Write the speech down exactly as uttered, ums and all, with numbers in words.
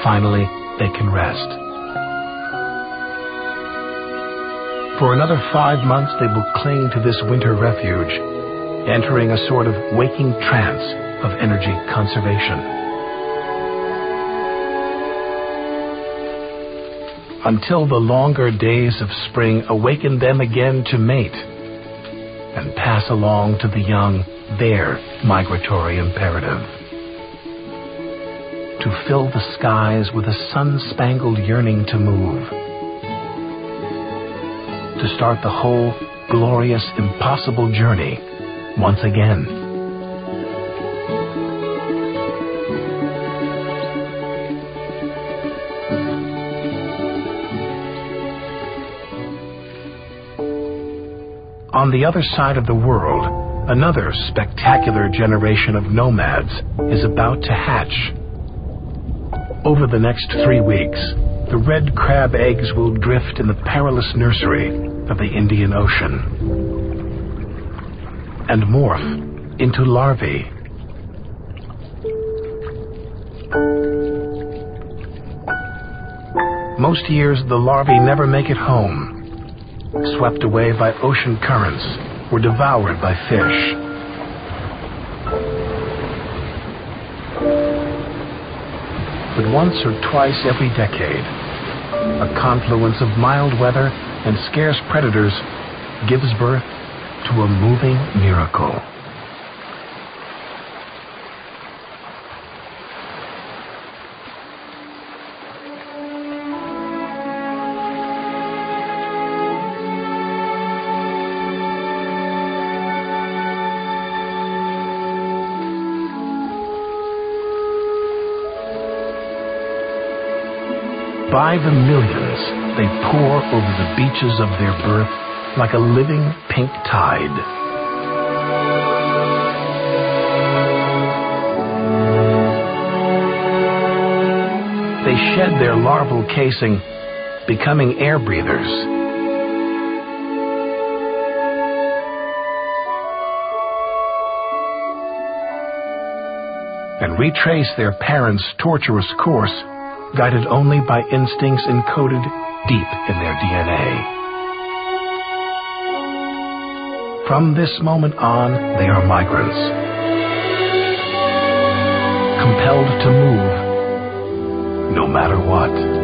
finally they can rest. For another five months they will cling to this winter refuge, entering a sort of waking trance of energy conservation. Until the longer days of spring awaken them again to mate and pass along to the young their migratory imperative. To fill the skies with a sun-spangled yearning to move. To start the whole glorious, impossible journey once again. On the other side of the world, another spectacular generation of nomads is about to hatch. Over the next three weeks, the red crab eggs will drift in the perilous nursery of the Indian Ocean and morph into larvae. Most years, the larvae never make it home, swept away by ocean currents or devoured by fish. But once or twice every decade, a confluence of mild weather and scarce predators gives birth to a moving miracle. By the millions, they pour over the beaches of their birth like a living pink tide. They shed their larval casing, becoming air breathers. And retrace their parents' tortuous course, guided only by instincts encoded deep in their D N A. From this moment on, they are migrants, compelled to move no matter what.